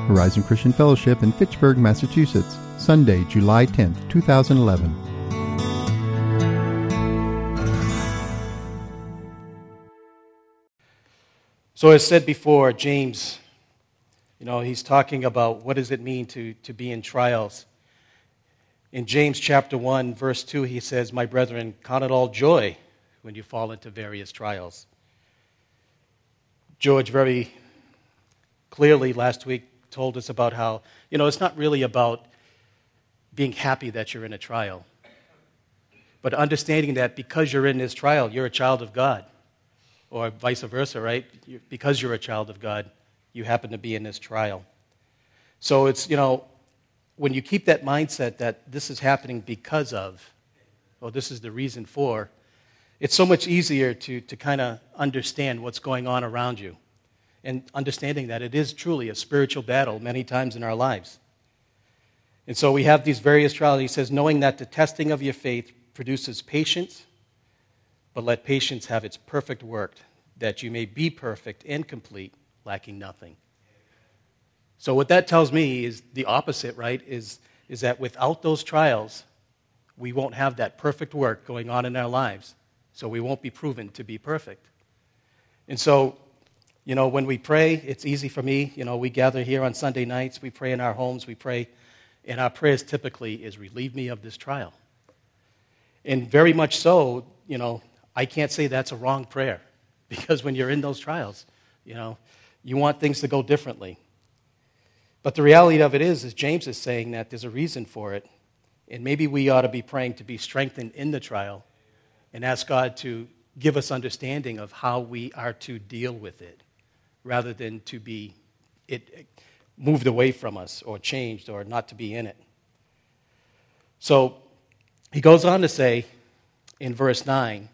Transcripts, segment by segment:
Horizon Christian Fellowship in Fitchburg, Massachusetts, Sunday, July 10th, 2011. So as said before, James, he's talking about what does it mean to be in trials. In James chapter 1, verse 2, he says, "My brethren, count it all joy when you fall into various trials." George very clearly last week told us about how, it's not really about being happy that you're in a trial, but understanding that because you're in this trial, you're a child of God. Or vice versa, right? Because you're a child of God, you happen to be in this trial. So it's, when you keep that mindset that this is happening because of, or this is the reason for, it's so much easier to kind of understand what's going on around you. And understanding that it is truly a spiritual battle many times in our lives. And so we have these various trials. He says, knowing that the testing of your faith produces patience, but let patience have its perfect work, that you may be perfect and complete, lacking nothing. So what that tells me is the opposite, right? Is that without those trials, we won't have that perfect work going on in our lives. So we won't be proven to be perfect. And so, when we pray, it's easy for me. We gather here on Sunday nights. We pray in our homes. We pray. And our prayers typically is, relieve me of this trial. And very much so, I can't say that's a wrong prayer, because when you're in those trials, you want things to go differently. But the reality of it is James is saying that there's a reason for it, and maybe we ought to be praying to be strengthened in the trial and ask God to give us understanding of how we are to deal with it, rather than to be it moved away from us or changed or not to be in it. So he goes on to say in verse 9,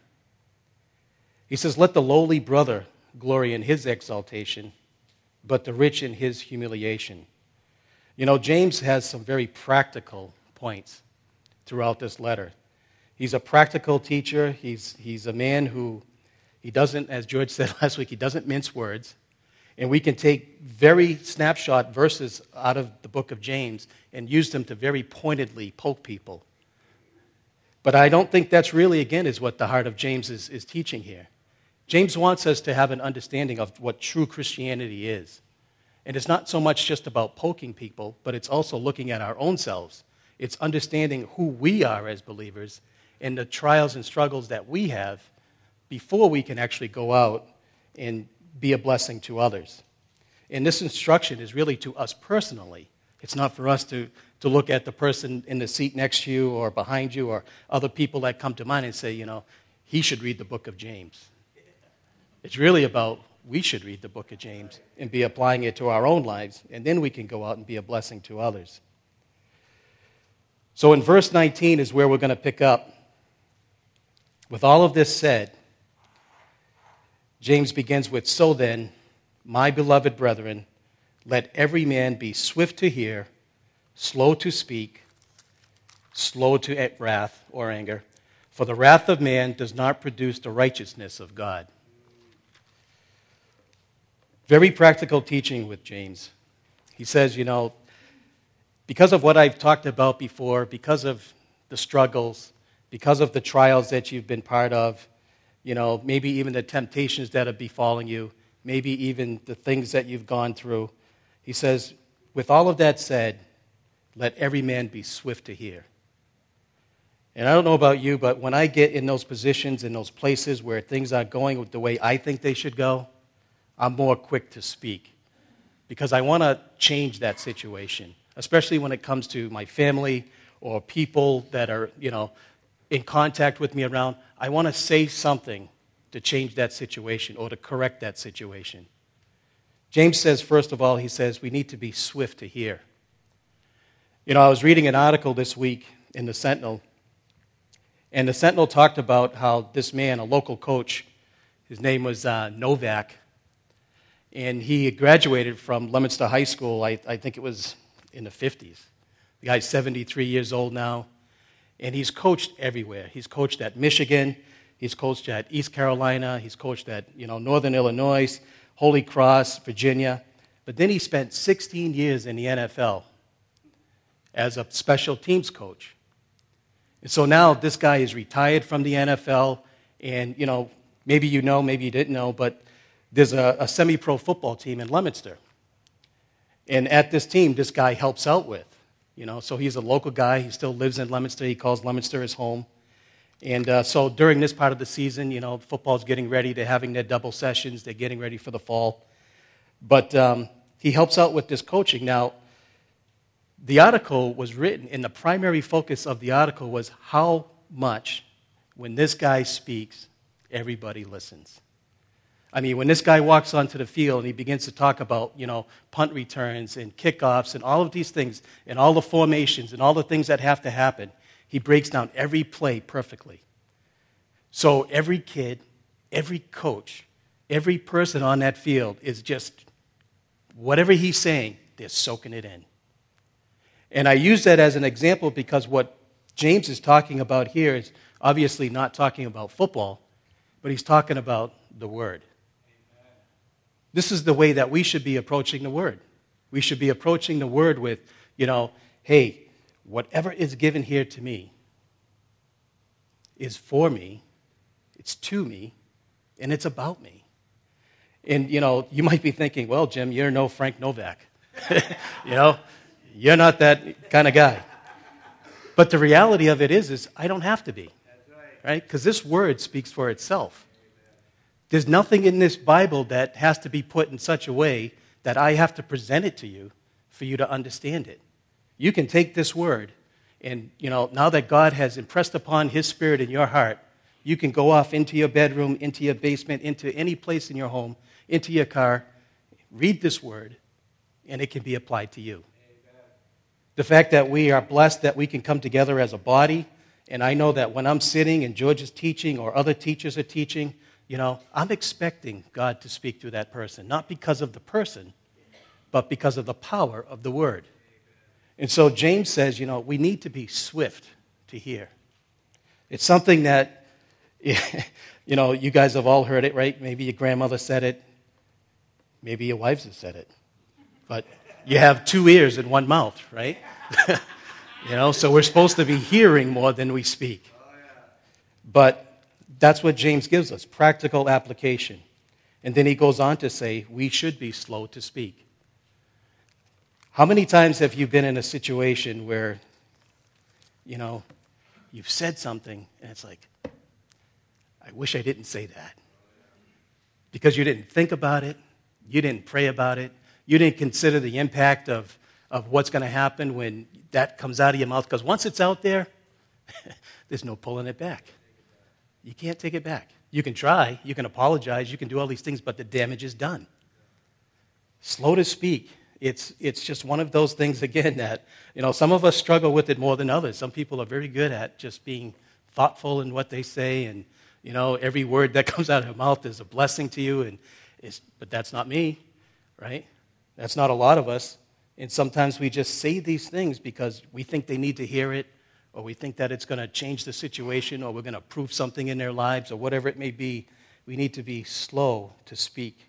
he says, "Let the lowly brother glory in his exaltation, but the rich in his humiliation." James has some very practical points throughout this letter. He's a practical teacher. He's a man who, he doesn't, as George said last week, he doesn't mince words. And we can take very snapshot verses out of the book of James and use them to very pointedly poke people. But I don't think that's really, again, is what the heart of James is teaching here. James wants us to have an understanding of what true Christianity is. And it's not so much just about poking people, but it's also looking at our own selves. It's understanding who we are as believers and the trials and struggles that we have before we can actually go out and be a blessing to others. And this instruction is really to us personally. It's not for us to look at the person in the seat next to you or behind you or other people that come to mind and say, he should read the book of James. It's really about we should read the book of James and be applying it to our own lives, and then we can go out and be a blessing to others. So in verse 19 is where we're going to pick up. With all of this said, James begins with, "So then, my beloved brethren, let every man be swift to hear, slow to speak, slow to wrath or anger, for the wrath of man does not produce the righteousness of God." Very practical teaching with James. He says, because of what I've talked about before, because of the struggles, because of the trials that you've been part of, maybe even the temptations that are befalling you, maybe even the things that you've gone through, he says, with all of that said, let every man be swift to hear. And I don't know about you, but when I get in those positions, in those places where things aren't going the way I think they should go, I'm more quick to speak because I want to change that situation, especially when it comes to my family or people that are, in contact with me around. I want to say something to change that situation or to correct that situation. James says, first of all, he says we need to be swift to hear. I was reading an article this week in the Sentinel, and the Sentinel talked about how this man, a local coach, his name was Novak, and he graduated from Leominster High School, I think it was in the 50s. The guy's 73 years old now, and he's coached everywhere. He's coached at Michigan, he's coached at East Carolina, he's coached at Northern Illinois, Holy Cross, Virginia. But then he spent 16 years in the NFL as a special teams coach. And so now this guy is retired from the NFL, and, maybe you know, maybe you didn't know, but there's a semi-pro football team in Leominster. And at this team, this guy helps out with, so he's a local guy. He still lives in Leominster. He calls Leominster his home. And so during this part of the season, football's getting ready. They're having their double sessions. They're getting ready for the fall. But he helps out with this coaching. Now, the article was written, and the primary focus of the article was how much, when this guy speaks, everybody listens. I mean, when this guy walks onto the field and he begins to talk about, punt returns and kickoffs and all of these things and all the formations and all the things that have to happen, he breaks down every play perfectly. So every kid, every coach, every person on that field is just, whatever he's saying, they're soaking it in. And I use that as an example because what James is talking about here is obviously not talking about football, but he's talking about the Word. This is the way that we should be approaching the Word. We should be approaching the Word with, hey, whatever is given here to me is for me, it's to me, and it's about me. And, you might be thinking, well, Jim, you're no Frank Novak. You're not that kind of guy. But the reality of it is I don't have to be. Right? Because this Word speaks for itself. There's nothing in this Bible that has to be put in such a way that I have to present it to you for you to understand it. You can take this Word, and, now that God has impressed upon His Spirit in your heart, you can go off into your bedroom, into your basement, into any place in your home, into your car, read this Word, and it can be applied to you. The fact that we are blessed that we can come together as a body, and I know that when I'm sitting and George is teaching or other teachers are teaching, I'm expecting God to speak through that person, not because of the person, but because of the power of the Word. And so James says, we need to be swift to hear. It's something that, you guys have all heard it, right? Maybe your grandmother said it. Maybe your wives have said it. But you have two ears and one mouth, right? So we're supposed to be hearing more than we speak. But that's what James gives us, practical application. And then he goes on to say, we should be slow to speak. How many times have you been in a situation where, you've said something and it's like, I wish I didn't say that. Because you didn't think about it, you didn't pray about it, you didn't consider the impact of what's going to happen when that comes out of your mouth. Because once it's out there, there's no pulling it back. You can't take it back. You can try, you can apologize, you can do all these things, but the damage is done. Slow to speak. It's just one of those things, again, that, some of us struggle with it more than others. Some people are very good at just being thoughtful in what they say, and, every word that comes out of their mouth is a blessing to you, but that's not me, right? That's not a lot of us. And sometimes we just say these things because we think they need to hear it, or we think that it's going to change the situation, or we're going to prove something in their lives, or whatever it may be. We need to be slow to speak.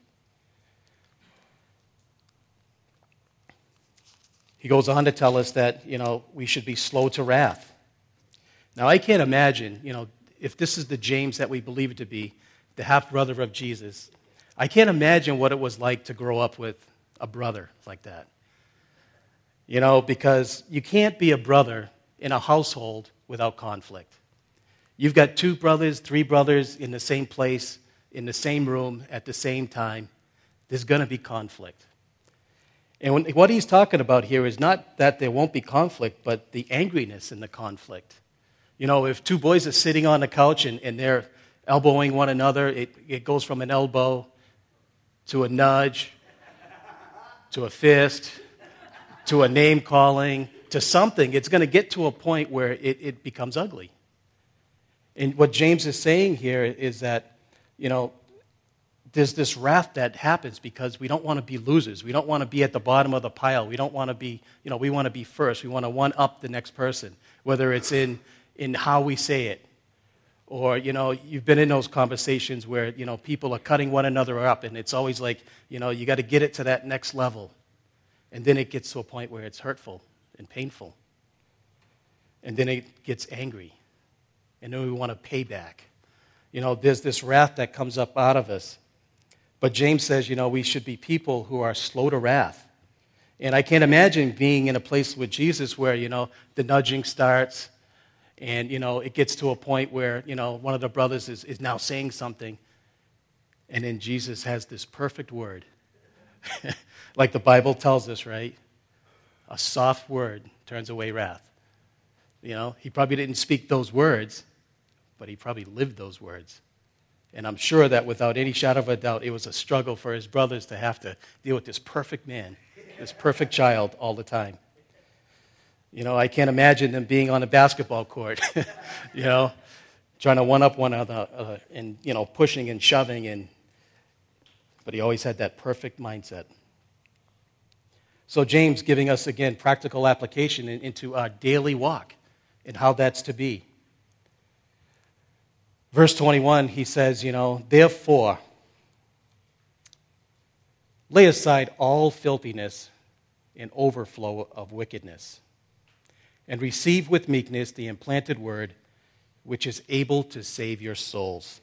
He goes on to tell us that, we should be slow to wrath. Now, I can't imagine, if this is the James that we believe it to be, the half-brother of Jesus, I can't imagine what it was like to grow up with a brother like that. Because you can't be a brother in a household without conflict. You've got 2 brothers, 3 brothers in the same place, in the same room, at the same time. There's going to be conflict. And what he's talking about here is not that there won't be conflict, but the angriness in the conflict. If 2 boys are sitting on the couch and they're elbowing one another, it goes from an elbow to a nudge, to a fist, to a name-calling, to something. It's going to get to a point where it becomes ugly. And what James is saying here is that, there's this wrath that happens because we don't want to be losers. We don't want to be at the bottom of the pile. We don't want to be, we want to be first. We want to one-up the next person, whether it's in how we say it, Or, you've been in those conversations where, people are cutting one another up, and it's always like, you got to get it to that next level. And then it gets to a point where it's hurtful and painful. And then it gets angry. And then we want to pay back. There's this wrath that comes up out of us. But James says, we should be people who are slow to wrath. And I can't imagine being in a place with Jesus where, the nudging starts and, it gets to a point where, one of the brothers is now saying something. And then Jesus has this perfect word. Like the Bible tells us, right? A soft word turns away wrath. He probably didn't speak those words, but he probably lived those words. And I'm sure that without any shadow of a doubt, it was a struggle for his brothers to have to deal with this perfect man, this perfect child all the time. I can't imagine them being on a basketball court, trying to one-up one another and, pushing and shoving. But he always had that perfect mindset. So James giving us, again, practical application into our daily walk and how that's to be. Verse 21, he says, therefore, lay aside all filthiness and overflow of wickedness, and receive with meekness the implanted word, which is able to save your souls.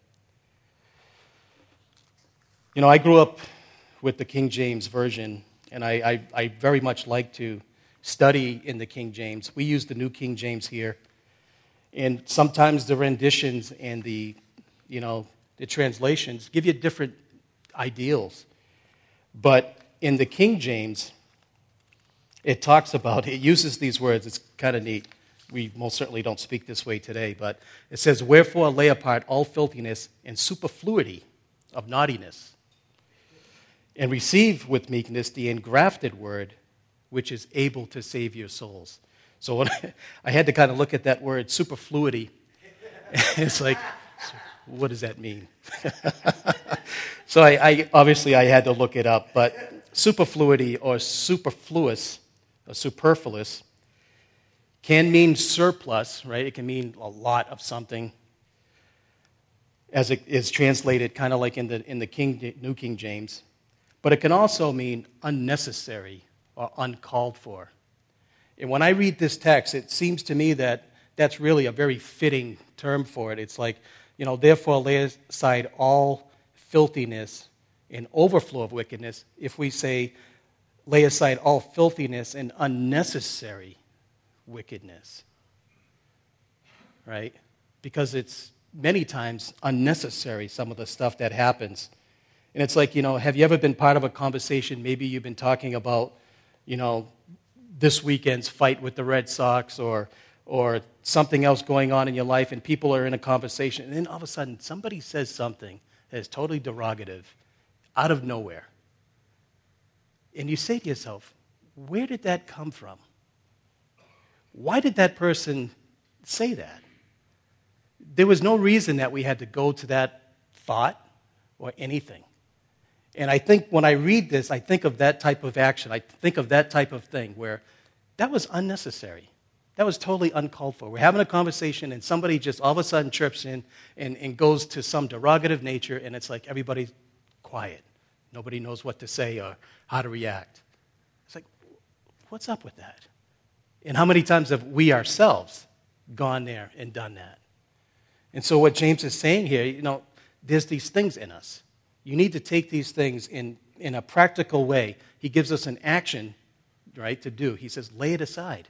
I grew up with the King James Version, and I very much like to study in the King James. We use the New King James here. And sometimes the renditions and the translations give you different ideals. But in the King James, it uses these words. It's kind of neat. We most certainly don't speak this way today, but it says, wherefore lay apart all filthiness and superfluity of naughtiness, and receive with meekness the engrafted word, which is able to save your souls. So when I had to kind of look at that word, superfluity. It's like, what does that mean? So I obviously I had to look it up, but superfluity or superfluous or superfluous can mean surplus, right? It can mean a lot of something, as it is translated kind of like in the New King James. But it can also mean unnecessary or uncalled for. And when I read this text, it seems to me that that's really a very fitting term for it. It's like, therefore lay aside all filthiness and overflow of wickedness. If we say, lay aside all filthiness and unnecessary wickedness, right? Because it's many times unnecessary, some of the stuff that happens. And it's like, have you ever been part of a conversation? Maybe you've been talking about, this weekend's fight with the Red Sox or something else going on in your life, and people are in a conversation, and then all of a sudden somebody says something that is totally derogative out of nowhere. And you say to yourself, where did that come from? Why did that person say that? There was no reason that we had to go to that thought or anything. And I think when I read this, I think of that type of action. I think of that type of thing where that was unnecessary. That was totally uncalled for. We're having a conversation and somebody just all of a sudden chirps in and goes to some derogative nature, and it's like everybody's quiet. Nobody knows what to say or how to react. It's like, what's up with that? And how many times have we ourselves gone there and done that? And so what James is saying here, there's these things in us. You need to take these things in a practical way. He gives us an action, right, to do. He says, lay it aside.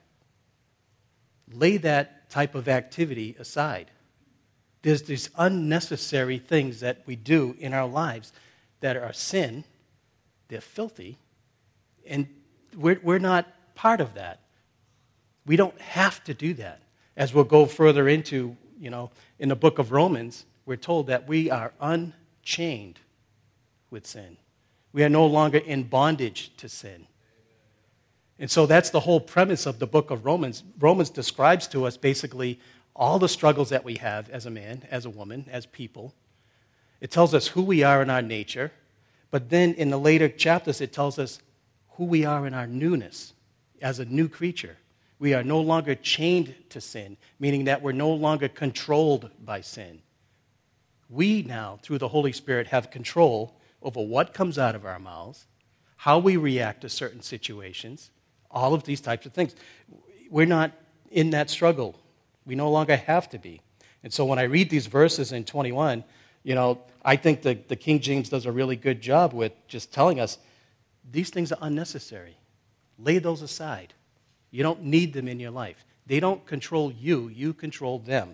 Lay that type of activity aside. There's these unnecessary things that we do in our lives that are sin. They're filthy. And we're not part of that. We don't have to do that. As we'll go further into, in the book of Romans, we're told that we are unchained with sin. We are no longer in bondage to sin. And so that's the whole premise of the book of Romans. Romans describes to us basically all the struggles that we have as a man, as a woman, as people. It tells us who we are in our nature. But then in the later chapters, it tells us who we are in our newness as a new creature. We are no longer chained to sin, meaning that we're no longer controlled by sin. We now, through the Holy Spirit, have control over what comes out of our mouths, how we react to certain situations, all of these types of things. We're not in that struggle. We no longer have to be. And so when I read these verses in 21, I think the King James does a really good job with just telling us these things are unnecessary. Lay those aside. You don't need them in your life. They don't control you. You control them.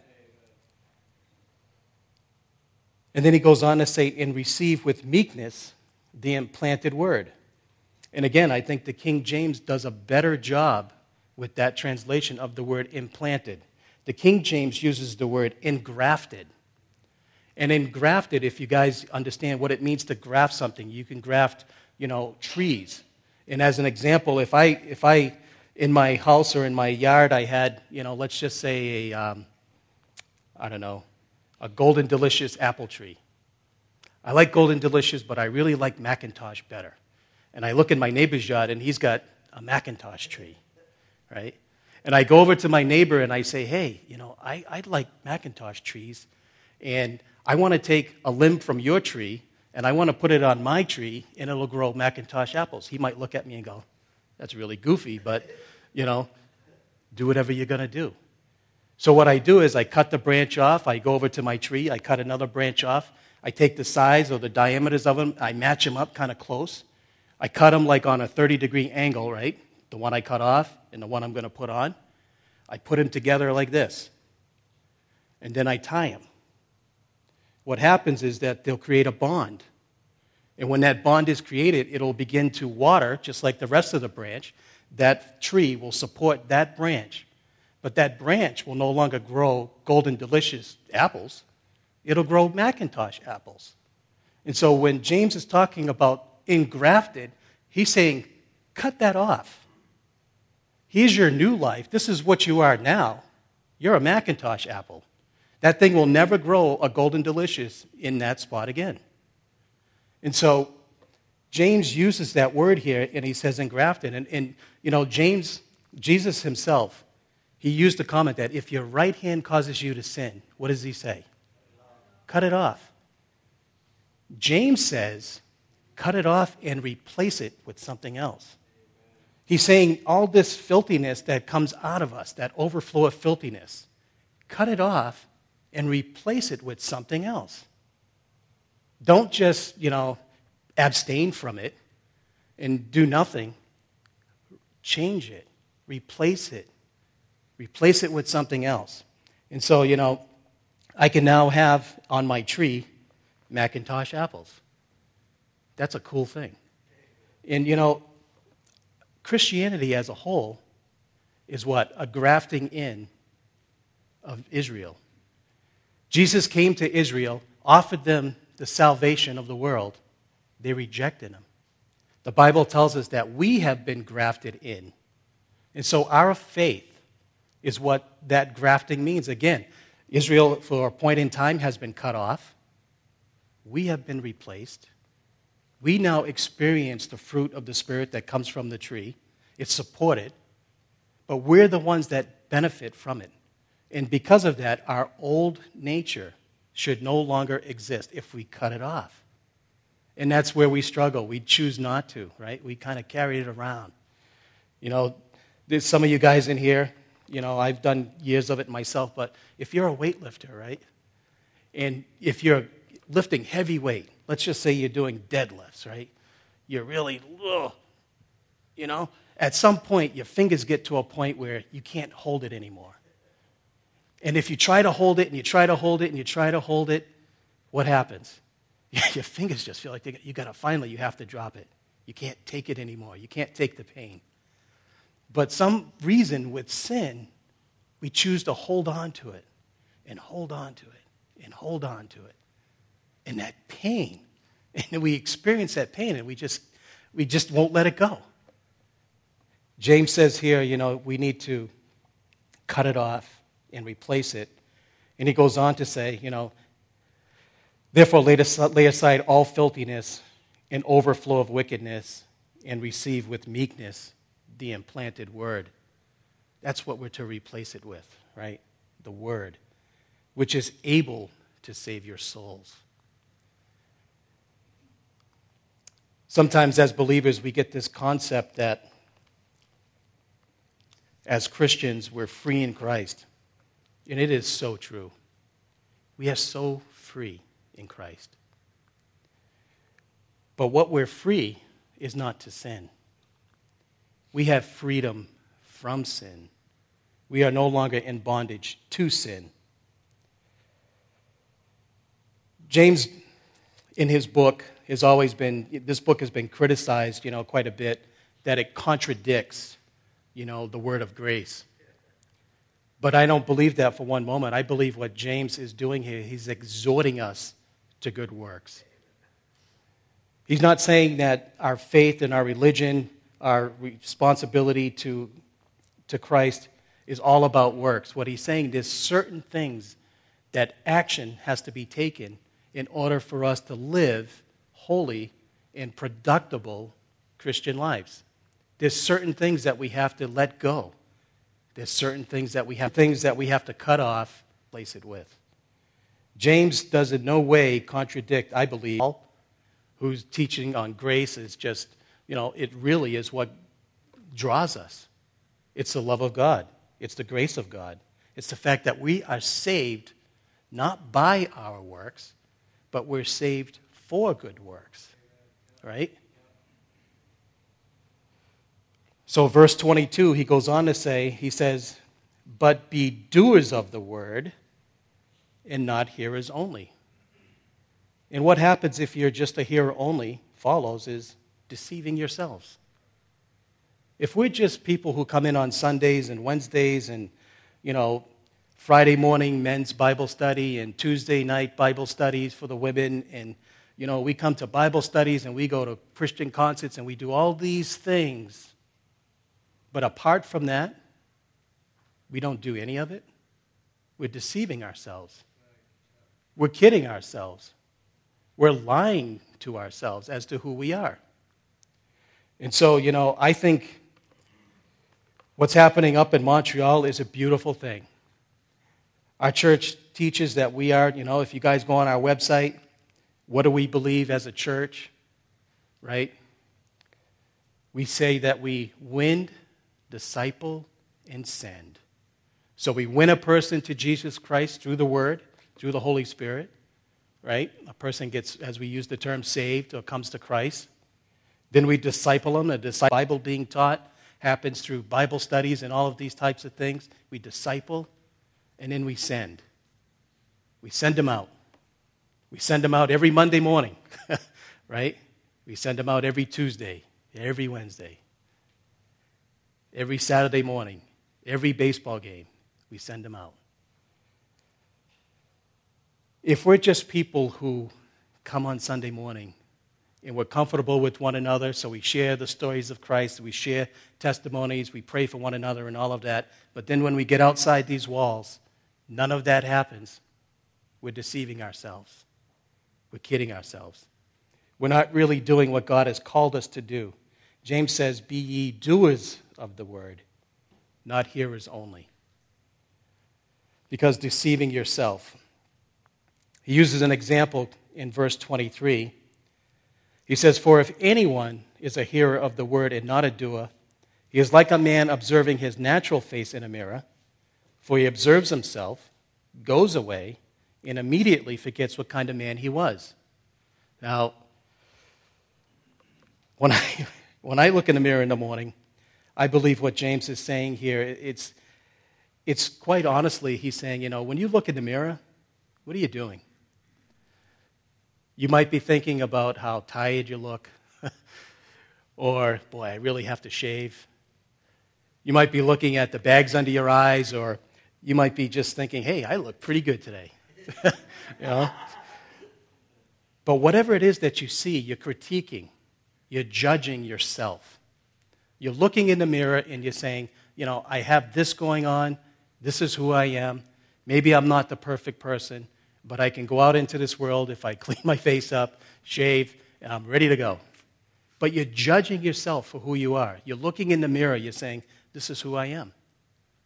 And then he goes on to say, and receive with meekness the implanted word. And again, I think the King James does a better job with that translation of the word implanted. The King James uses the word engrafted. And engrafted, if you guys understand what it means to graft something, you can graft, trees. And as an example, if I in my house or in my yard, I had, let's just say a Golden Delicious apple tree. I like Golden Delicious, but I really like Macintosh better. And I look in my neighbor's yard, and he's got a Macintosh tree, right? And I go over to my neighbor, and I say, hey, I like Macintosh trees, and I want to take a limb from your tree, and I want to put it on my tree, and it'll grow Macintosh apples. He might look at me and go, that's really goofy, but, do whatever you're going to do. So what I do is I cut the branch off, I go over to my tree, I cut another branch off, I take the size or the diameters of them, I match them up kind of close. I cut them like on a 30-degree angle, right? The one I cut off and the one I'm going to put on. I put them together like this. And then I tie them. What happens is that they'll create a bond. And when that bond is created, it'll begin to water, just like the rest of the branch. That tree will support that branch. But that branch will no longer grow Golden Delicious apples. It'll grow Macintosh apples. And so when James is talking about engrafted, he's saying, cut that off. Here's your new life. This is what you are now. You're a Macintosh apple. That thing will never grow a Golden Delicious in that spot again. And so James uses that word here, and he says engrafted. And Jesus himself, he used the comment that if your right hand causes you to sin, what does he say? Cut it off. James says, cut it off and replace it with something else. He's saying all this filthiness that comes out of us, that overflow of filthiness, cut it off and replace it with something else. Don't just, abstain from it and do nothing. Change it. Replace it. Replace it with something else. And so, I can now have on my tree Macintosh apples. That's a cool thing. And, Christianity as a whole is what? A grafting in of Israel. Jesus came to Israel, offered them the salvation of the world. They rejected him. The Bible tells us that we have been grafted in. And so our faith is what that grafting means. Again, Israel, for a point in time, has been cut off. We have been replaced. We now experience the fruit of the Spirit that comes from the tree. It's supported. But we're the ones that benefit from it. And because of that, our old nature should no longer exist if we cut it off. And that's where we struggle. We choose not to, right? We kind of carry it around. There's some of you guys in here, I've done years of it myself, but if you're a weightlifter, right? And if you're lifting heavy weight, let's just say you're doing deadlifts, right? You're really, at some point, your fingers get to a point where you can't hold it anymore. And if you try to hold it, and you try to hold it, and you try to hold it, what happens? Your fingers just feel like you have to drop it. You can't take it anymore. You can't take the pain. But some reason with sin, we choose to hold on to it, and hold on to it, and hold on to it. And that pain, and we experience that pain, and we just won't let it go. James says here, we need to cut it off and replace it. And he goes on to say, therefore lay aside all filthiness and overflow of wickedness and receive with meekness the implanted word. That's what we're to replace it with, right? The Word, which is able to save your souls. Sometimes as believers, we get this concept that as Christians, we're free in Christ. And it is so true. We are so free in Christ. But what we're free is not to sin. We have freedom from sin. We are no longer in bondage to sin. James, in his book, this book has been criticized, quite a bit, that it contradicts, the word of grace. But I don't believe that for one moment. I believe what James is doing here, he's exhorting us to good works. He's not saying that our faith and our religion, our responsibility to Christ is all about works. What he's saying, there's certain things that action has to be taken in order for us to live holy and productive Christian lives. There's certain things that we have to let go. There's certain things that we have to cut off, replace it with. James does in no way contradict, I believe, who's teaching on grace is just, it really is what draws us. It's the love of God. It's the grace of God. It's the fact that we are saved not by our works, but we're saved for good works. Right? So verse 22, he goes on to say, he says, but be doers of the word and not hearers only. And what happens if you're just a hearer only, follows, is deceiving yourselves. If we're just people who come in on Sundays and Wednesdays and, Friday morning men's Bible study and Tuesday night Bible studies for the women, and, we come to Bible studies and we go to Christian concerts and we do all these things, but apart from that, we don't do any of it, we're deceiving ourselves. We're kidding ourselves. We're lying to ourselves as to who we are. And so, I think what's happening up in Montreal is a beautiful thing. Our church teaches that we are, if you guys go on our website, what do we believe as a church, right? We say that we win, disciple, and send. So we win a person to Jesus Christ through the Word, through the Holy Spirit, right? A person gets, as we use the term, saved or comes to Christ. Then we disciple them. The Bible being taught happens through Bible studies and all of these types of things. We disciple, and then we send. We send them out. We send them out every Monday morning, right? We send them out every Tuesday, every Wednesday, every Saturday morning, every baseball game. We send them out. If we're just people who come on Sunday morning and we're comfortable with one another, so we share the stories of Christ, we share testimonies, we pray for one another and all of that, but then when we get outside these walls, none of that happens. We're deceiving ourselves. We're kidding ourselves. We're not really doing what God has called us to do. James says, be ye doers of the word, not hearers only. Because deceiving yourself. He uses an example in verse 23. He says, for if anyone is a hearer of the word and not a doer, he is like a man observing his natural face in a mirror, for he observes himself, goes away, and immediately forgets what kind of man he was. Now, when I look in the mirror in the morning, I believe what James is saying here, it's quite honestly, he's saying, when you look in the mirror, what are you doing? You might be thinking about how tired you look, or, boy, I really have to shave. You might be looking at the bags under your eyes, or you might be just thinking, hey, I look pretty good today. But whatever it is that you see, you're critiquing, you're judging yourself. You're looking in the mirror and you're saying, I have this going on, this is who I am. Maybe I'm not the perfect person, but I can go out into this world if I clean my face up, shave, and I'm ready to go. But you're judging yourself for who you are. You're looking in the mirror, you're saying, this is who I am.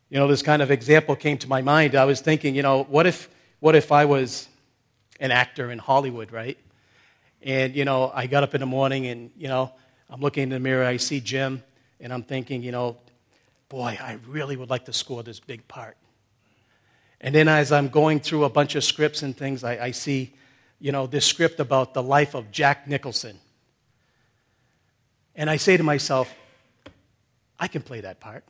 This kind of example came to my mind. I was thinking, what if I was an actor in Hollywood, right? And, I got up in the morning and, I'm looking in the mirror, I see Jim, and I'm thinking, boy, I really would like to score this big part. And then as I'm going through a bunch of scripts and things, I see, this script about the life of Jack Nicholson. And I say to myself, I can play that part.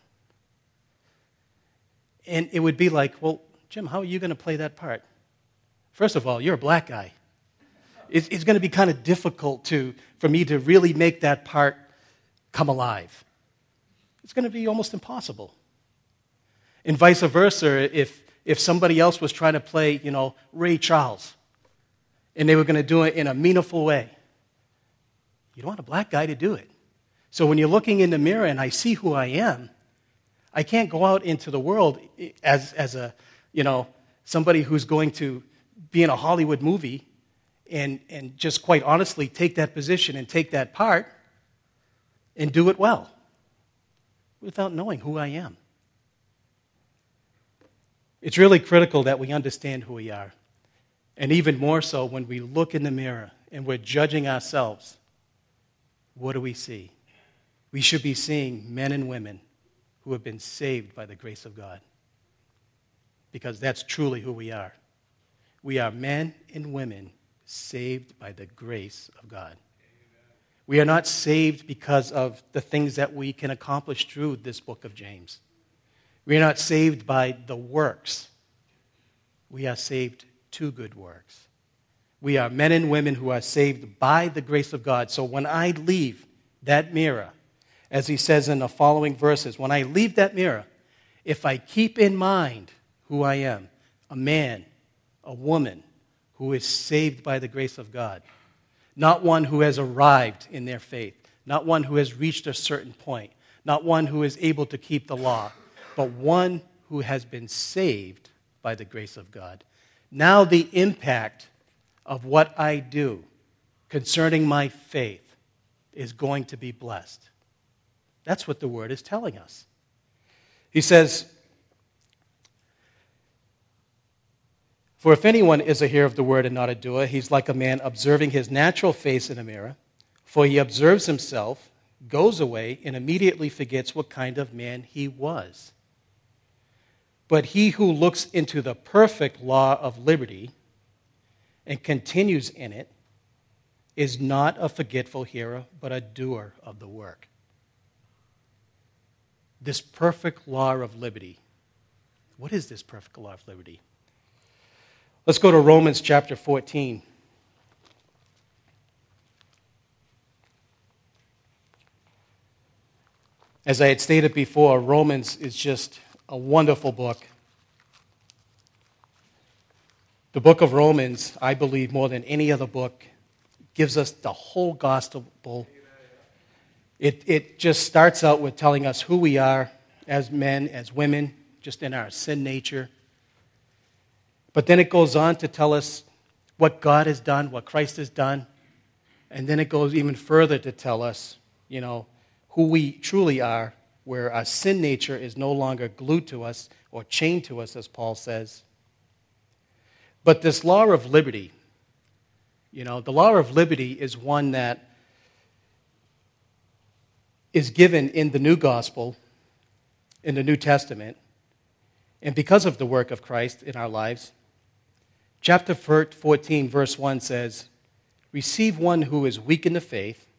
And it would be like, well, Jim, how are you going to play that part? First of all, you're a black guy. It's going to be kind of difficult for me to really make that part come alive. It's going to be almost impossible. And vice versa, if somebody else was trying to play, Ray Charles, and they were going to do it in a meaningful way, you don't want a black guy to do it. So when you're looking in the mirror and I see who I am, I can't go out into the world as a, somebody who's going to be in a Hollywood movie and just quite honestly take that position and take that part and do it well without knowing who I am. It's really critical that we understand who we are. And even more so when we look in the mirror and we're judging ourselves, what do we see? We should be seeing men and women who have been saved by the grace of God. Because that's truly who we are. We are men and women saved by the grace of God. We are not saved because of the things that we can accomplish through this book of James. We are not saved by the works. We are saved to good works. We are men and women who are saved by the grace of God. So when I leave that mirror, as he says in the following verses, when I leave that mirror, if I keep in mind who I am, a man, a woman who is saved by the grace of God, not one who has arrived in their faith, not one who has reached a certain point, not one who is able to keep the law, but one who has been saved by the grace of God. Now the impact of what I do concerning my faith is going to be blessed. That's what the Word is telling us. He says, for if anyone is a hearer of the Word and not a doer, he's like a man observing his natural face in a mirror. For he observes himself, goes away, and immediately forgets what kind of man he was. But he who looks into the perfect law of liberty and continues in it is not a forgetful hearer, but a doer of the work. This perfect law of liberty. What is this perfect law of liberty? Let's go to Romans chapter 14. As I had stated before, Romans is just a wonderful book. The book of Romans, I believe, more than any other book, gives us the whole gospel. It just starts out with telling us who we are as men, as women, just in our sin nature. But then it goes on to tell us what God has done, what Christ has done. And then it goes even further to tell us, who we truly are, where our sin nature is no longer glued to us or chained to us, as Paul says. But this law of liberty, the law of liberty is one that is given in the new gospel, in the New Testament, and because of the work of Christ in our lives. Chapter 14, verse 1 says, receive one who is weak in the faith,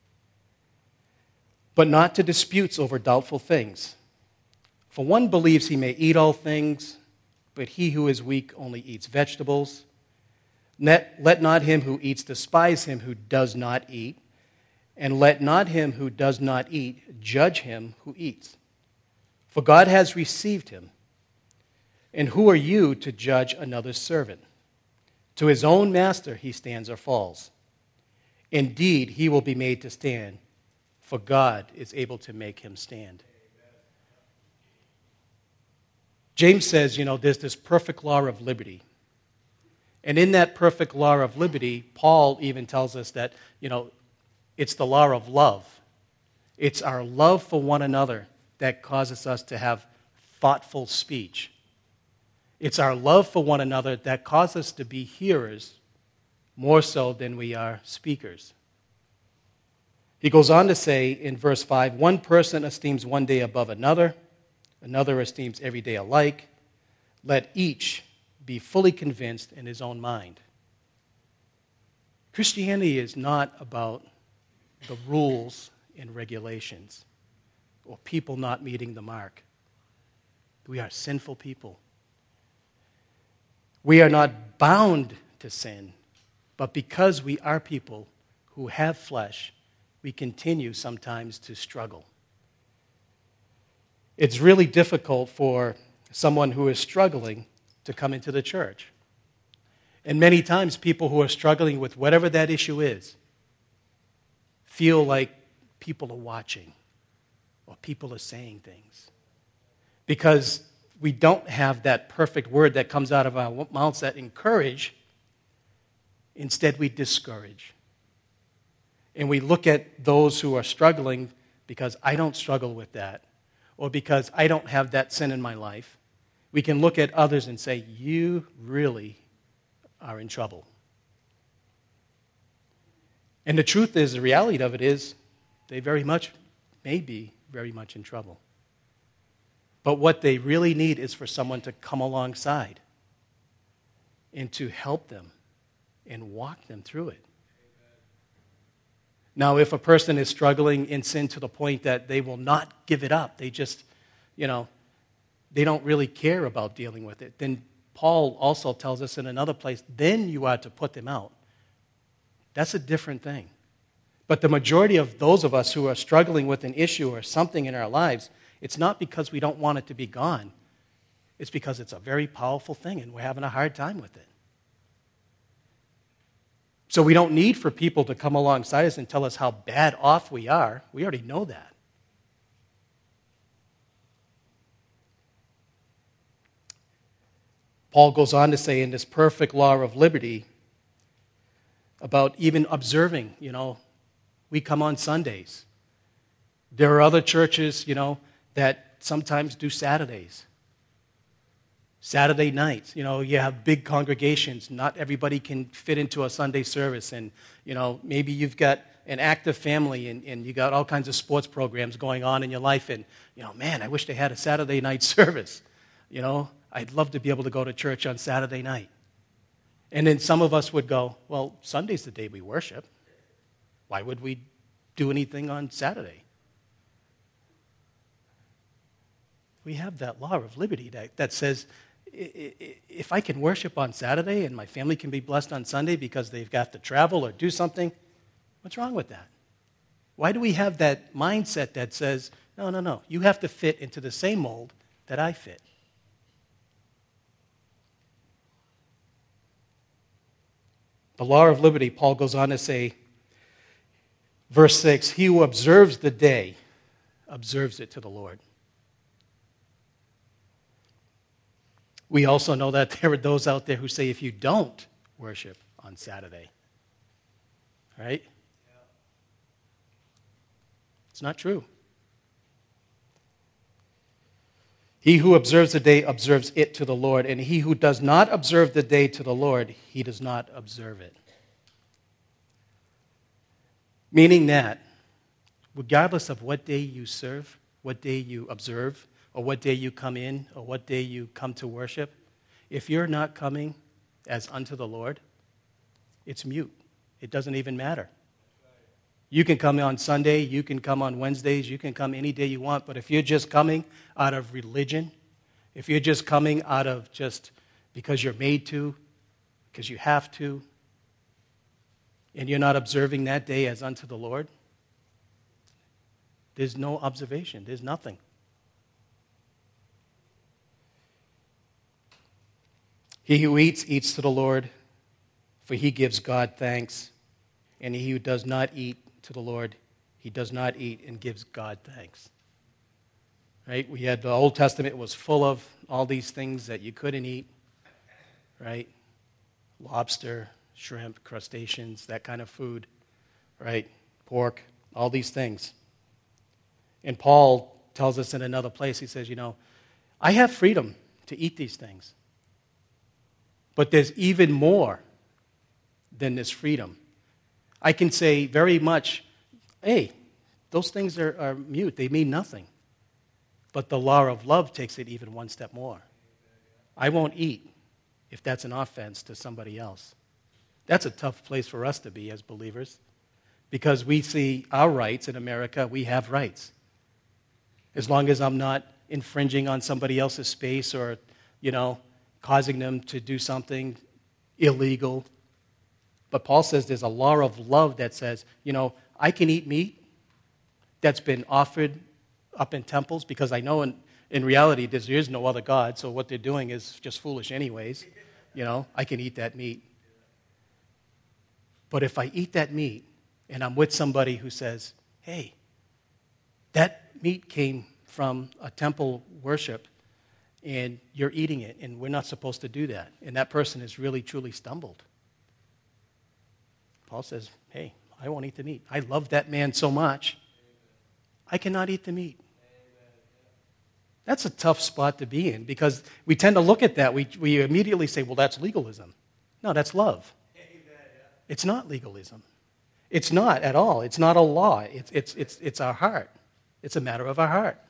but not to disputes over doubtful things. For one believes he may eat all things, but he who is weak only eats vegetables. Let not him who eats despise him who does not eat, and let not him who does not eat judge him who eats. For God has received him. And who are you to judge another's servant? To his own master he stands or falls. Indeed, he will be made to stand, for God is able to make him stand. James says, there's this perfect law of liberty. And in that perfect law of liberty, Paul even tells us that, it's the law of love. It's our love for one another that causes us to have thoughtful speech. It's our love for one another that causes us to be hearers more so than we are speakers. He goes on to say in verse 5, one person esteems one day above another, another esteems every day alike. Let each be fully convinced in his own mind. Christianity is not about the rules and regulations or people not meeting the mark. We are sinful people. We are not bound to sin, but because we are people who have flesh, we continue sometimes to struggle. It's really difficult for someone who is struggling to come into the church. And many times people who are struggling with whatever that issue is feel like people are watching or people are saying things. Because we don't have that perfect word that comes out of our mouths that encourage. Instead, we discourage. And we look at those who are struggling because I don't struggle with that, or because I don't have that sin in my life. We can look at others and say, you really are in trouble. And the truth is, the reality of it is, they very much may be very much in trouble. But what they really need is for someone to come alongside and to help them and walk them through it. Now, if a person is struggling in sin to the point that they will not give it up, they just, they don't really care about dealing with it, then Paul also tells us in another place, then you are to put them out. That's a different thing. But the majority of those of us who are struggling with an issue or something in our lives, it's not because we don't want it to be gone. It's because it's a very powerful thing and we're having a hard time with it. So we don't need for people to come alongside us and tell us how bad off we are. We already know that. Paul goes on to say in this perfect law of liberty about even observing, we come on Sundays. There are other churches, that sometimes do Saturdays. Saturday nights, you have big congregations. Not everybody can fit into a Sunday service. And, maybe you've got an active family and you got all kinds of sports programs going on in your life. And, man, I wish they had a Saturday night service. I'd love to be able to go to church on Saturday night. And then some of us would go, well, Sunday's the day we worship. Why would we do anything on Saturday? We have that law of liberty that says, if I can worship on Saturday and my family can be blessed on Sunday because they've got to travel or do something, what's wrong with that? Why do we have that mindset that says, no, you have to fit into the same mold that I fit? The law of liberty, Paul goes on to say, verse 6, he who observes the day observes it to the Lord. We also know that there are those out there who say if you don't worship on Saturday, right? It's not true. He who observes the day observes it to the Lord, and he who does not observe the day to the Lord, he does not observe it. Meaning that, regardless of what day you serve, what day you observe, or what day you come in, or what day you come to worship, if you're not coming as unto the Lord, it's mute. It doesn't even matter. You can come on Sunday, you can come on Wednesdays, you can come any day you want, but if you're just coming out of religion, if you're just coming out of just because you're made to, because you have to, and you're not observing that day as unto the Lord, there's no observation, there's nothing. He who eats, eats to the Lord, for he gives God thanks. And he who does not eat to the Lord, he does not eat and gives God thanks. Right? We had the Old Testament was full of all these things that you couldn't eat. Right? Lobster, shrimp, crustaceans, that kind of food. Right? Pork, all these things. And Paul tells us in another place, he says, I have freedom to eat these things. But there's even more than this freedom. I can say very much, hey, those things are mute. They mean nothing. But the law of love takes it even one step more. I won't eat if that's an offense to somebody else. That's a tough place for us to be as believers, because we see our rights in America. We have rights. As long as I'm not infringing on somebody else's space or, causing them to do something illegal. But Paul says there's a law of love that says, I can eat meat that's been offered up in temples, because I know in reality there is no other God, so what they're doing is just foolish anyways. I can eat that meat. But if I eat that meat and I'm with somebody who says, hey, that meat came from a temple worship and you're eating it and we're not supposed to do that, and that person has really truly stumbled, Paul says, hey, I won't eat the meat. I love that man so much, I cannot eat the meat. That's a tough spot to be in, because we tend to look at that. We immediately say, well, that's legalism. No, that's love. It's not legalism. It's not at all. It's not a law. It's our heart. It's a matter of our heart.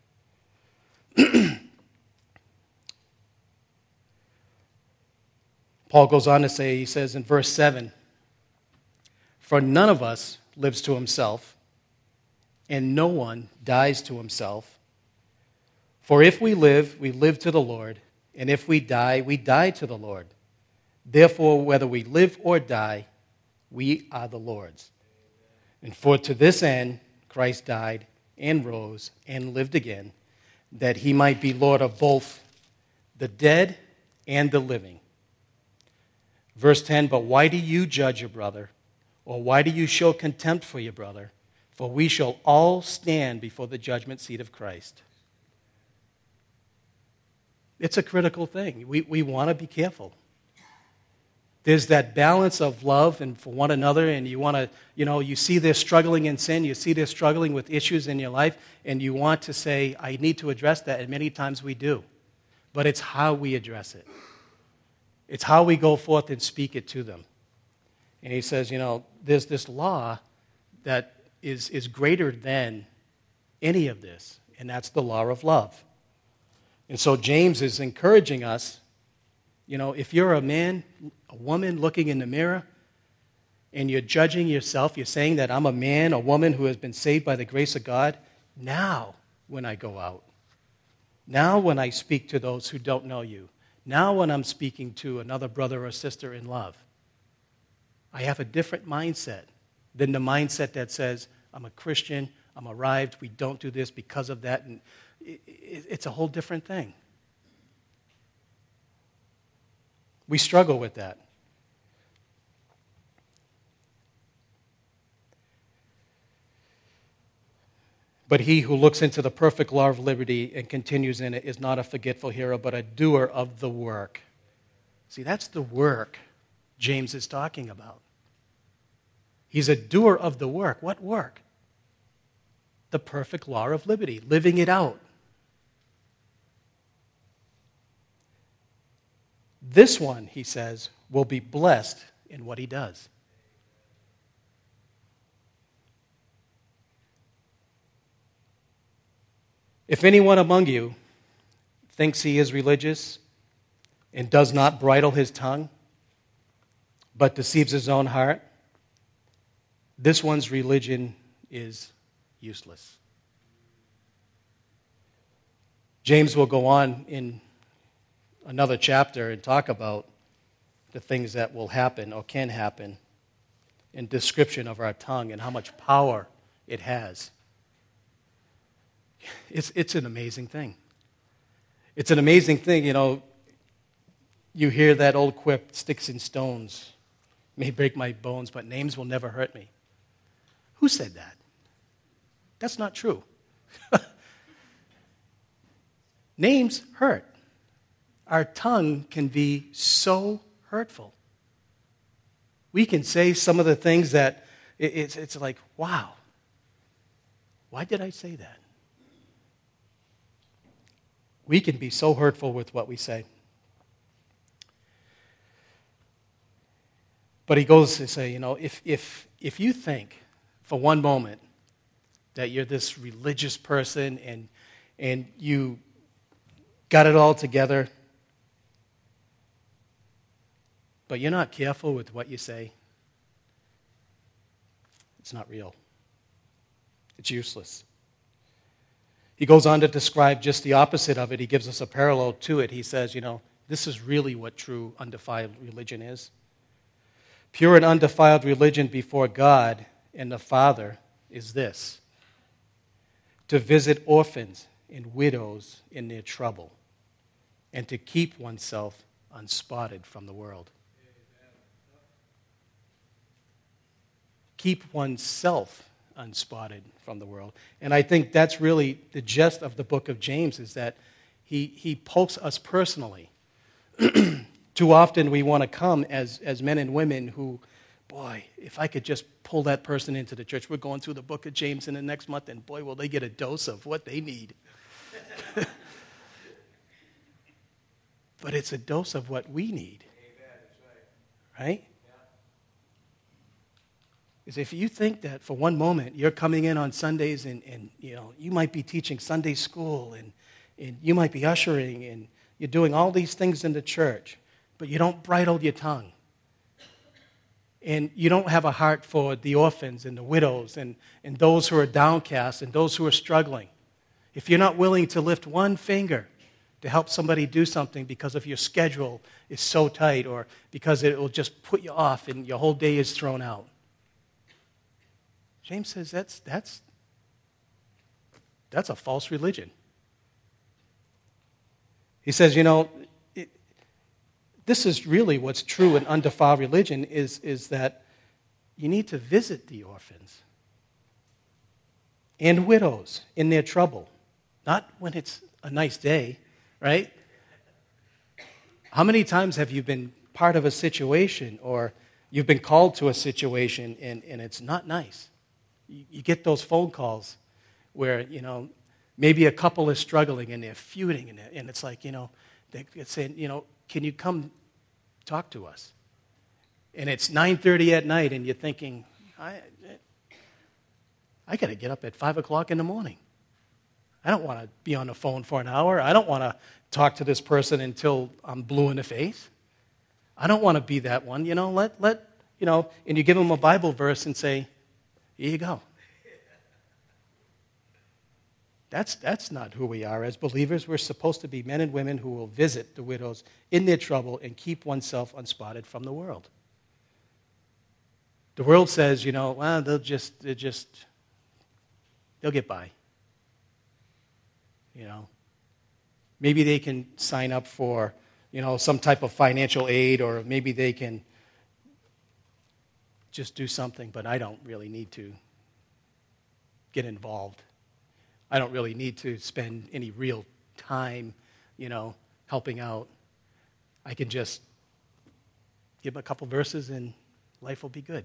Paul goes on to say, he says in verse 7, for none of us lives to himself, and no one dies to himself. For if we live to the Lord, and if we die to the Lord. Therefore, whether we live or die, we are the Lord's. And for to this end Christ died and rose and lived again, that he might be Lord of both the dead and the living. Verse 10, but why do you judge your brother? Or why do you show contempt for your brother? For we shall all stand before the judgment seat of Christ. It's a critical thing. We want to be careful. There's that balance of love and for one another, and you want to, you see they're struggling in sin, you see they're struggling with issues in your life, and you want to say, I need to address that, and many times we do. But it's how we address it. It's how we go forth and speak it to them. And he says, there's this law that is greater than any of this, and that's the law of love. And so James is encouraging us, if you're a man, a woman looking in the mirror, and you're judging yourself, you're saying that I'm a man, a woman who has been saved by the grace of God, now when I go out, now when I speak to those who don't know you, now when I'm speaking to another brother or sister in love, I have a different mindset than the mindset that says, I'm a Christian, I'm arrived, we don't do this because of that, and it's a whole different thing. We struggle with that. But he who looks into the perfect law of liberty and continues in it is not a forgetful hearer, but a doer of the work. See, that's the work James is talking about. He's a doer of the work. What work? The perfect law of liberty, living it out. This one, he says, will be blessed in what he does. If anyone among you thinks he is religious and does not bridle his tongue, but deceives his own heart, this one's religion is useless. James will go on in another chapter and talk about the things that will happen or can happen in description of our tongue and how much power it has. It's an amazing thing. It's an amazing thing, you hear that old quip, sticks and stones may break my bones, but names will never hurt me. Who said that? That's not true. Names hurt. Our tongue can be so hurtful. We can say some of the things that it's like, wow, why did I say that? We can be so hurtful with what we say. But he goes to say, if you think for one moment that you're this religious person and you got it all together, but you're not careful with what you say, it's not real. It's useless. He goes on to describe just the opposite of it. He gives us a parallel to it. He says, this is really what true undefiled religion is. Pure and undefiled religion before God and the Father is this: to visit orphans and widows in their trouble, and to keep oneself unspotted from the world. Keep oneself unspotted from the world. And I think that's really the gist of the book of James, is that he pokes us personally. Too often we want to come as men and women who, boy, if I could just pull that person into the church. We're going through the book of James in the next month, and boy, will they get a dose of what they need. But it's a dose of what we need. Right? Is if you think that for one moment you're coming in on Sundays and you might be teaching Sunday school and you might be ushering and you're doing all these things in the church, but you don't bridle your tongue. And you don't have a heart for the orphans and the widows and those who are downcast and those who are struggling. If you're not willing to lift one finger to help somebody do something because of your schedule is so tight, or because it will just put you off and your whole day is thrown out. James says that's a false religion. He says, this is really what's true in undefiled religion is that you need to visit the orphans and widows in their trouble. Not when it's a nice day, right? How many times have you been part of a situation, or you've been called to a situation and it's not nice? You get those phone calls where, maybe a couple is struggling and they're feuding and it's like, they're saying, can you come talk to us? And it's 9:30 at night and you're thinking, I got to get up at 5 o'clock in the morning. I don't want to be on the phone for an hour. I don't want to talk to this person until I'm blue in the face. I don't want to be that one. And you give them a Bible verse and say, here you go. That's not who we are as believers. We're supposed to be men and women who will visit the widows in their trouble and keep oneself unspotted from the world. The world says, they'll get by. Maybe they can sign up for, some type of financial aid, or maybe they can just do something, but I don't really need to get involved. I don't really need to spend any real time, helping out. I can just give a couple verses and life will be good.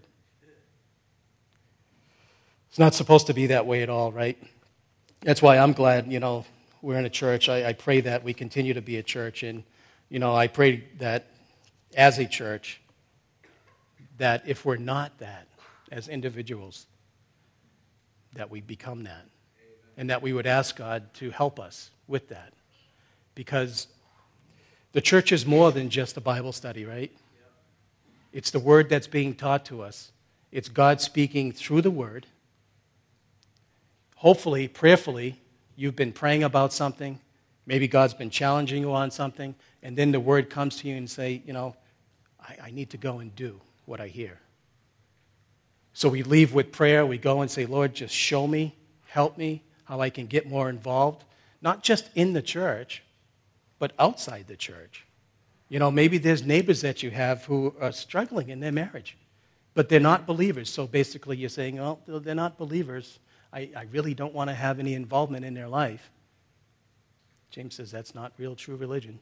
It's not supposed to be that way at all, right? That's why I'm glad, we're in a church. I pray that we continue to be a church, and, I pray that as a church, that if we're not that as individuals, that we become that. And that we would ask God to help us with that. Because the church is more than just a Bible study, right? It's the Word that's being taught to us. It's God speaking through the Word. Hopefully, prayerfully, you've been praying about something. Maybe God's been challenging you on something. And then the Word comes to you and say, I need to go and do what I hear. So we leave with prayer. We go and say, Lord, just show me, help me, how I can get more involved, not just in the church, but outside the church. Maybe there's neighbors that you have who are struggling in their marriage, but they're not believers. So basically you're saying, oh, they're not believers. I really don't want to have any involvement in their life. James says that's not real, true religion.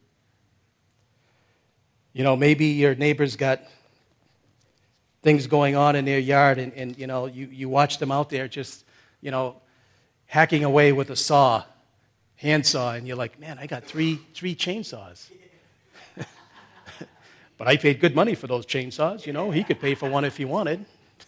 Maybe your neighbor's got things going on in their yard and you watch them out there just, hacking away with a saw, handsaw, and you're like, man, I got three chainsaws. But I paid good money for those chainsaws. He could pay for one if he wanted.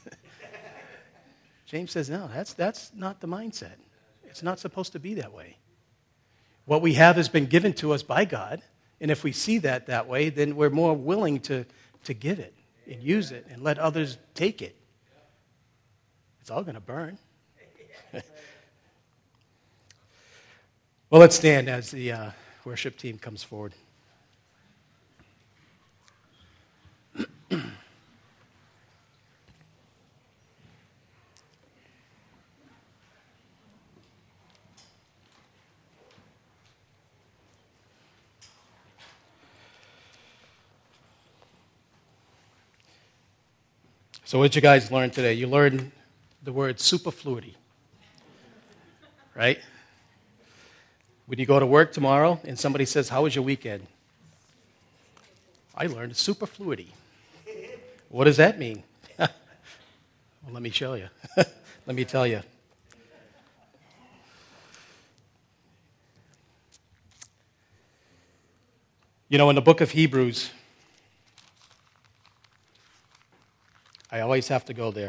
James says, no, that's not the mindset. It's not supposed to be that way. What we have has been given to us by God, and if we see that way, then we're more willing to give it and use it and let others take it. It's all going to burn. Well, let's stand as the worship team comes forward. So what did you guys learn today? You learned the word superfluity, right? When you go to work tomorrow and somebody says, how was your weekend? I learned superfluity. What does that mean? Well, let me show you. Let me tell you. In the book of Hebrews, I always have to go there.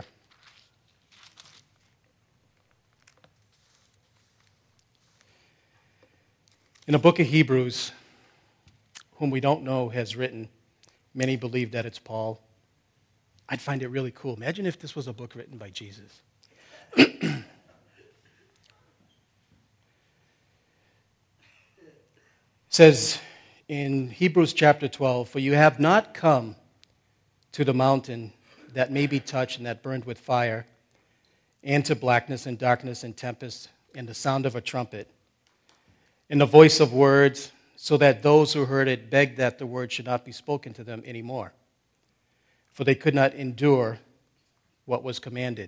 In the book of Hebrews, whom we don't know has written, many believe that it's Paul. I'd find it really cool. Imagine if this was a book written by Jesus. It says in Hebrews chapter 12, for you have not come to the mountain that may be touched and that burned with fire, and to blackness and darkness and tempest and the sound of a trumpet, and the voice of words, so that those who heard it begged that the word should not be spoken to them anymore, for they could not endure what was commanded.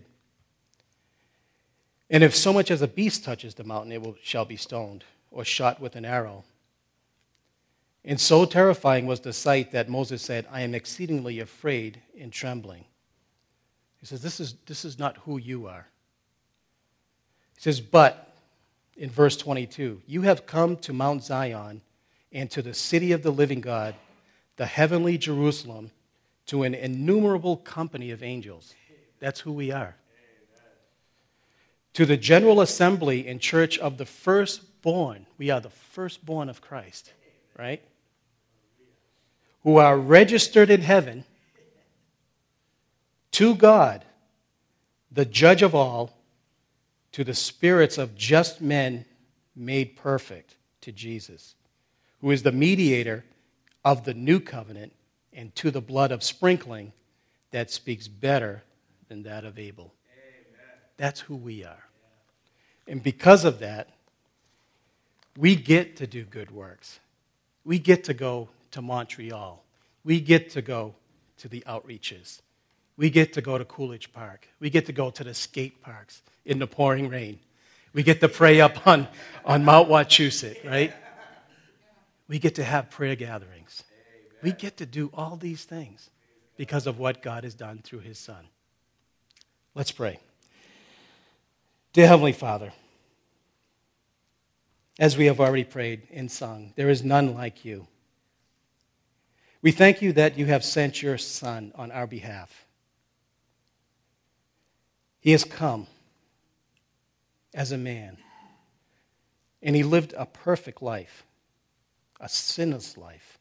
And if so much as a beast touches the mountain, it shall be stoned or shot with an arrow. And so terrifying was the sight that Moses said, I am exceedingly afraid and trembling. He says, this is not who you are. He says, but, in verse 22, you have come to Mount Zion and to the city of the living God, the heavenly Jerusalem, to an innumerable company of angels. That's who we are. To the general assembly and church of the firstborn. We are the firstborn of Christ, right? Who are registered in heaven, to God, the judge of all, to the spirits of just men made perfect, to Jesus, who is the mediator of the new covenant, and to the blood of sprinkling that speaks better than that of Abel. Amen. That's who we are. And because of that, we get to do good works. We get to go to Montreal. We get to go to the outreaches. We get to go to Coolidge Park. We get to go to the skate parks in the pouring rain. We get to pray up on Mount Wachusett, right? We get to have prayer gatherings. We get to do all these things because of what God has done through his Son. Let's pray. Dear Heavenly Father, as we have already prayed and sung, there is none like you. We thank you that you have sent your Son on our behalf. He has come as a man, and he lived a perfect life, a sinless life.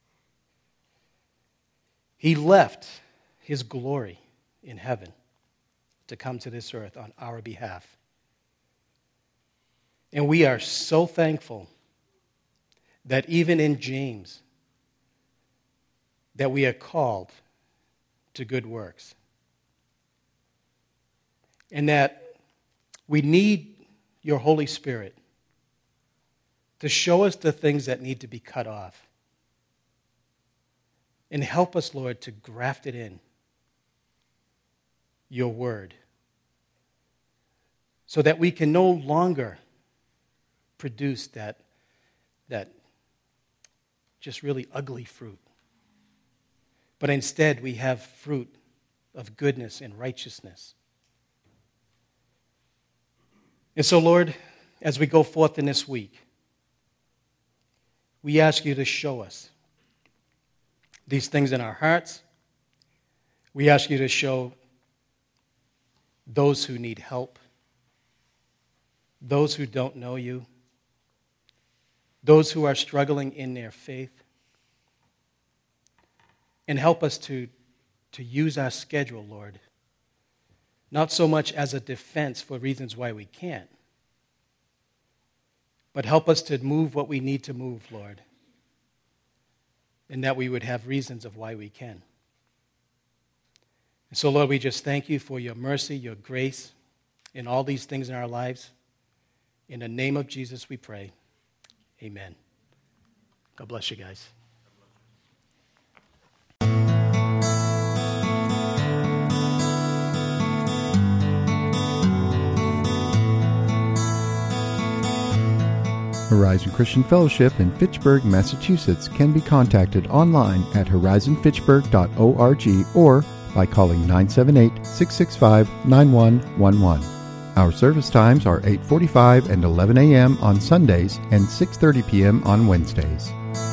He left his glory in heaven to come to this earth on our behalf. And we are so thankful that even in James, that we are called to good works. And that we need your Holy Spirit to show us the things that need to be cut off. And help us, Lord, to graft it in, your word, so that we can no longer produce that just really ugly fruit. But instead, we have fruit of goodness and righteousness. And so, Lord, as we go forth in this week, we ask you to show us these things in our hearts. We ask you to show those who need help, those who don't know you, those who are struggling in their faith. And help us to use our schedule, Lord, not so much as a defense for reasons why we can't, but help us to move what we need to move, Lord, and that we would have reasons of why we can. And so, Lord, we just thank you for your mercy, your grace in all these things in our lives. In the name of Jesus we pray. Amen. God bless you guys. Horizon Christian Fellowship in Fitchburg, Massachusetts can be contacted online at horizonfitchburg.org or by calling 978-665-9111. Our service times are 8:45 and 11 a.m. on Sundays and 6:30 p.m. on Wednesdays.